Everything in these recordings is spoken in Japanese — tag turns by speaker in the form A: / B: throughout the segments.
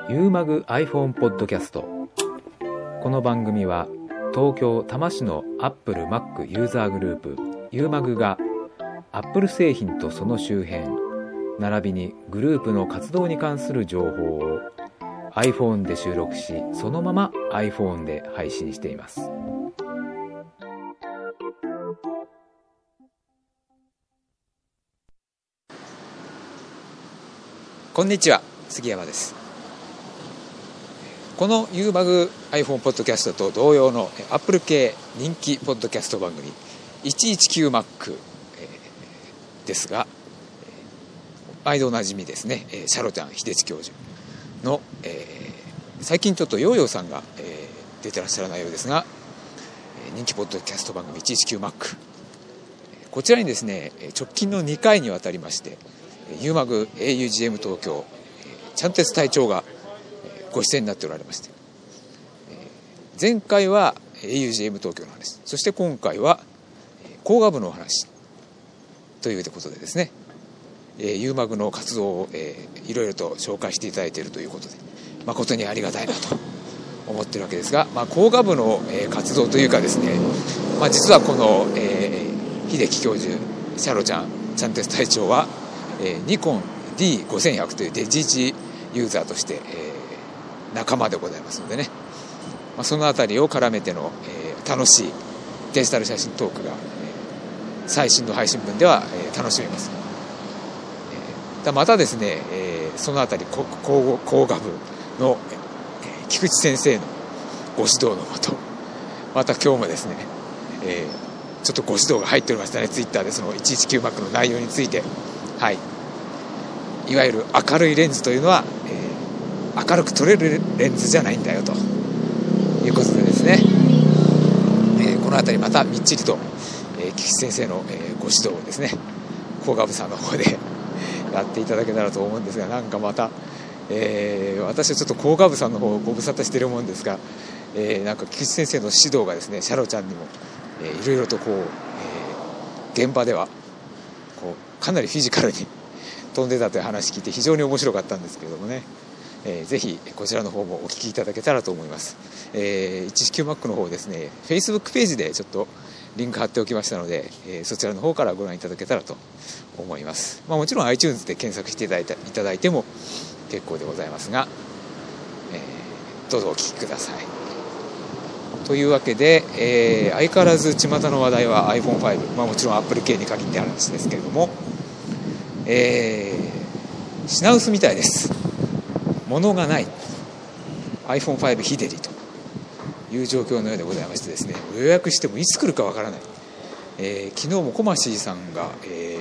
A: ユーマグ iPhone ポッドキャスト。この番組は東京多摩市の Apple Mac ユーザーグループユーマグが Apple 製品とその周辺並びにグループの活動に関する情報を iPhone で収録し、そのまま iPhone で配信しています。
B: こんにちは、杉山です。この ユーマグ iPhone ポッドキャストと同様の Apple 系人気ポッドキャスト番組 119Mac ですが、毎度おなじみですね、シャロちゃん秀地教授の、最近ちょっとヨーヨーさんが、出てらっしゃらないようですが、人気ポッドキャスト番組 119Mac、こちらにですね、直近の2回にわたりましてユーマグ augm 東京チャンテス隊長がご出演になっておられまして、前回は augm 東京の話、そして今回は工学部のお話ということでですね、ユーマグの活動をいろいろと紹介していただいているということで、誠にありがたいなと思っているわけですが、工学部の活動というかですね、実はこの秀樹教授シャロちゃんチャンテス隊長はニコン D5100 というデジイチユーザーとして、仲間でございますのでね、そのあたりを絡めての、楽しいデジタル写真トークが、最新の配信分では、楽しめます。またですね、そのあたり工学部の、菊池先生のご指導のもと、また今日もですね、ちょっとご指導が入っておりましたね。ツイッターでその 119Mac の内容について、はい、いわゆる明るいレンズというのは、明るく撮れるレンズじゃないんだよということでですね、このあたりまたみっちりと、菊池先生の、ご指導をですね、工学部さんの方でやっていただけたらと思うんですが、なんかまた、私はちょっと工学部さんの方をご無沙汰しているもんですが、なんか菊池先生の指導がですね、シャロちゃんにも、いろいろとこう、現場ではこうかなりフィジカルに飛んでたという話聞いて非常に面白かったんですけれどもね、ぜひこちらの方もお聞きいただけたらと思います。119Mac の方ですね、 Facebook ページでちょっとリンク貼っておきましたので、そちらの方からご覧いただけたらと思います。もちろん iTunes で検索していただいても結構でございますが、どうぞお聞きください。というわけで、相変わらず巷の話題は iPhone5、もちろん Apple 系に限ってあるんですけれども、品薄みたいです。物がない iPhone5 日照りという状況のようでございましてですね、予約してもいつ来るかわからない。昨日もコマシーさんが、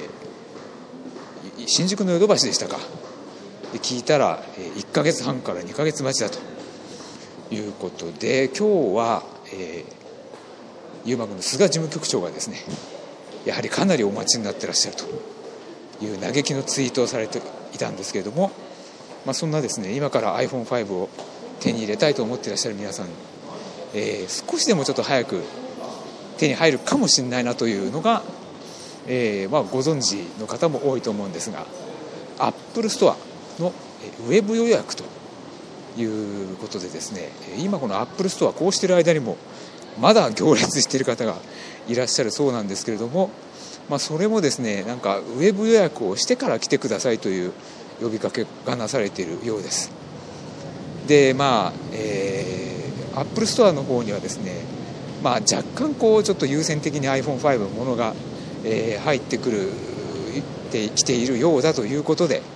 B: 新宿のヨドバシでしたかで聞いたら、1ヶ月半から2ヶ月待ちだということで、今日は、ユーマグの菅事務局長がですね、やはりかなりお待ちになってらっしゃるという嘆きのツイートをされていたんですけれども、そんなですね、今から iPhone5 を手に入れたいと思っていらっしゃる皆さん、少しでもちょっと早く手に入るかもしれないなというのが、ご存知の方も多いと思うんですが、 Apple ストアのウェブ予約ということでですね、今この Apple ストアこうしている間にもまだ行列している方がいらっしゃるそうなんですけれども、それもですね、なんかウェブ予約をしてから来てくださいという呼びかけがなされているようです。で、Apple ストアの方にはですね、若干こうちょっと優先的に iPhone5 のものが、入ってきているようだということで、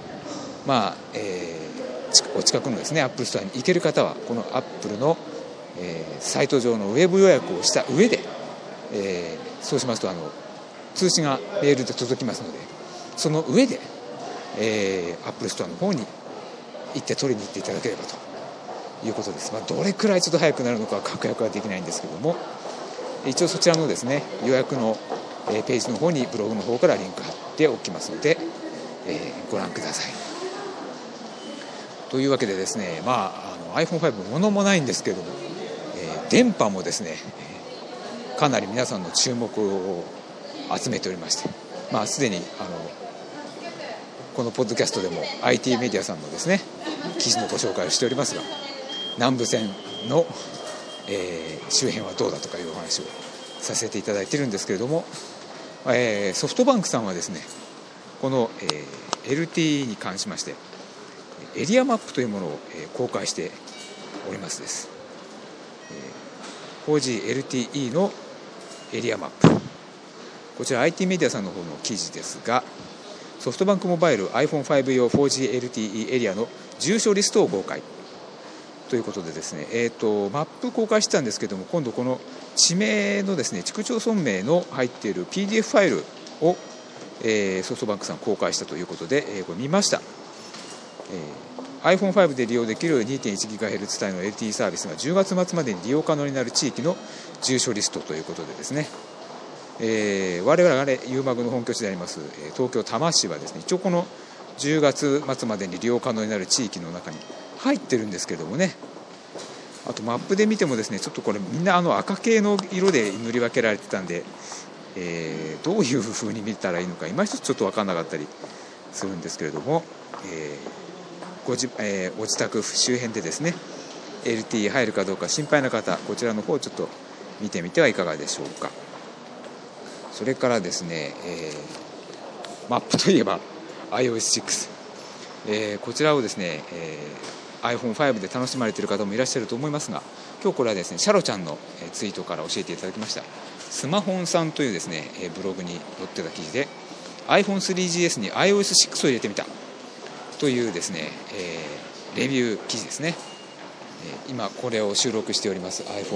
B: お近くのですね Apple ストアに行ける方はこの Apple の、サイト上のウェブ予約をした上で、そうしますと通知がメールで届きますので、その上で、Apple ストアの方に行って取りに行っていただければということです。どれくらいちょっと早くなるのかは確約はできないんですけども、一応そちらのですね予約のページの方にブログの方からリンク貼っておきますので、ご覧ください。というわけでですね、iPhone5 物もないんですけども、電波もですね、かなり皆さんの注目を集めておりまして、すでにこのポッドキャストでも IT メディアさんのですね記事のご紹介をしておりますが、南武線の、周辺はどうだとかいうお話をさせていただいているんですけれども、ソフトバンクさんはですねこの、LTE に関しましてエリアマップというものを、公開しておりますです、4G LTE のエリアマップ、こちら IT メディアさんの方の記事ですが、ソフトバンクモバイル iPhone5 用 4G LTE エリアの住所リストを公開ということでですね、マップ公開してたんですけども、今度この地名のですね地区町村名の入っている PDF ファイルを、ソフトバンクさん公開したということで、これ見ました。iPhone5 で利用できる 2.1GHz 帯の LTE サービスが10月末までに利用可能になる地域の住所リストということでですね、我々がユーマグの本拠地であります東京多摩市はですね、一応この10月末までに利用可能になる地域の中に入ってるんですけどもね、あとマップで見てもですね、ちょっとこれみんな赤系の色で塗り分けられてたんで、どういう風に見たらいいのか今一つちょっと分からなかったりするんですけれども、ご自宅周辺でですね LTE 入るかどうか心配な方、こちらの方をちょっと見てみてはいかがでしょうか。それからですね、マップといえば iOS6、こちらをですね、iPhone5 で楽しまれている方もいらっしゃると思いますが、今日これはですねシャロちゃんのツイートから教えていただきましたスマホンさんというですねブログに載ってた記事で iPhone3GS に iOS6 を入れてみたというですね、レビュー記事ですね。今これを収録しております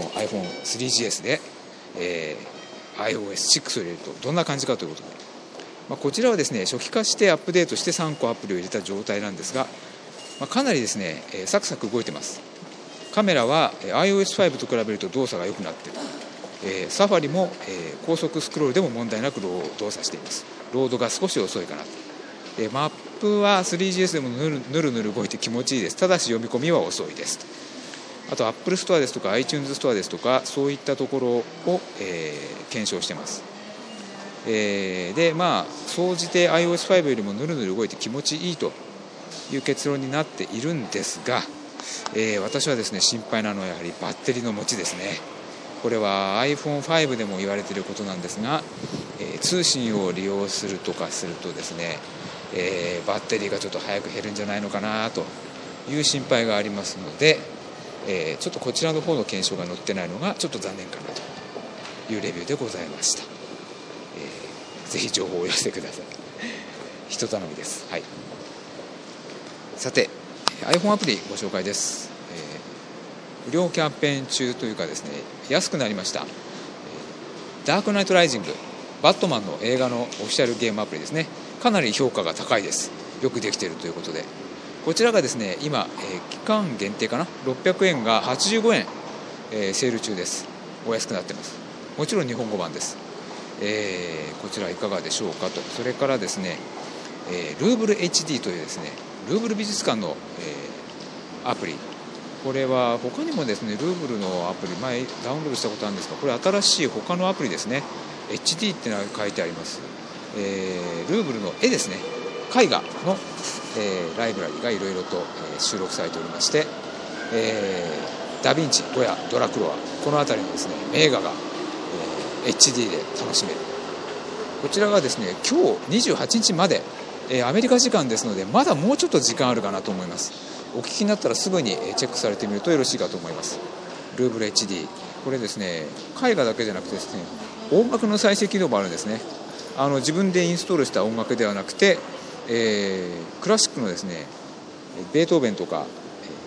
B: iPhone3GS で、iOS6 を入れるとどんな感じかということで、こちらはですね初期化してアップデートして3個アプリを入れた状態なんですが、かなりですね、サクサク動いてます。カメラは iOS5 と比べると動作が良くなっている、サファリも、高速スクロールでも問題なく動作しています。ロードが少し遅いかなと。マップは 3GS でもぬるぬる動いて気持ちいいです。ただし読み込みは遅いです。あと Apple ストアですとか iTunes ストアですとかそういったところを、検証してます。で総じて iOS5 よりもぬるぬる動いて気持ちいいという結論になっているんですが、私はですね心配なのはやはりバッテリーの持ちですね。これは iPhone5 でも言われていることなんですが、通信を利用するとかするとですね、バッテリーがちょっと早く減るんじゃないのかなという心配がありますので、ちょっとこちらの方の検証が載ってないのがちょっと残念かなというレビューでございました。ぜひ情報をお寄せください。ひと頼みです。はい。さて iPhone アプリご紹介です。無料キャンペーン中というかですね安くなりました、ダークナイトライジングバットマンの映画のオフィシャルゲームアプリですね。かなり評価が高いです。よくできているということで、こちらがですね今、期間限定かな600円が85円、セール中です。お安くなってます。もちろん日本語版です。こちらいかがでしょうかと。それからですね、ルーブル HD というですねルーブル美術館の、アプリ、これは他にもですねルーブルのアプリ前ダウンロードしたことあるんですが、これ新しい他のアプリですね。 HD っていうのが書いてあります。ルーブルの絵ですね、絵画の、ライブラリがいろいろと、収録されておりまして、ダヴィンチ、ゴヤ、ドラクロワ、この辺りのですね名画が、HD で楽しめる。こちらがですね今日28日まで、アメリカ時間ですのでまだもうちょっと時間あるかなと思います。お聞きになったらすぐにチェックされてみるとよろしいかと思います。ルーブル HD、 これですね絵画だけじゃなくてですね音楽の再生機能もあるんですね。自分でインストールした音楽ではなくて、クラシックのですねベートーベンとか、あ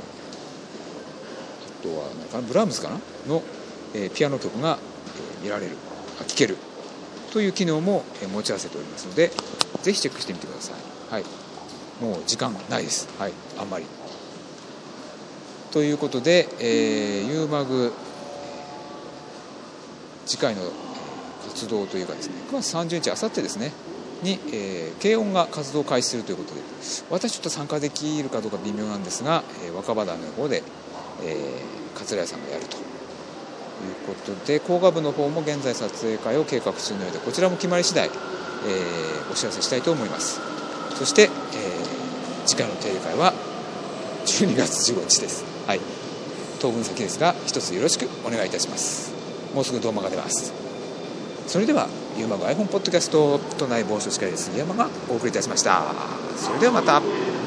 B: とはブラームスかなの、ピアノ曲が見られる、聴けるという機能も持ち合わせておりますので、ぜひチェックしてみてください。はい、もう時間ないです。はい、あんまりということで、ユーマグ次回の活動というかですね9月30日あさってですねに、軽音が活動を開始するということで、私ちょっと参加できるかどうか微妙なんですが、若葉台の方で、桂屋さんがやるということで、工学部の方も現在撮影会を計画中のようで、こちらも決まり次第、お知らせしたいと思います。 そして、次回の定例会は12月15日です。はい、当分先ですが一つよろしくお願いいたします。もうすぐ動画が出ます。それではゆうまぐ iPhone ポッドキャスト都内某所司会です杉山がお送りいたしました。それではまた。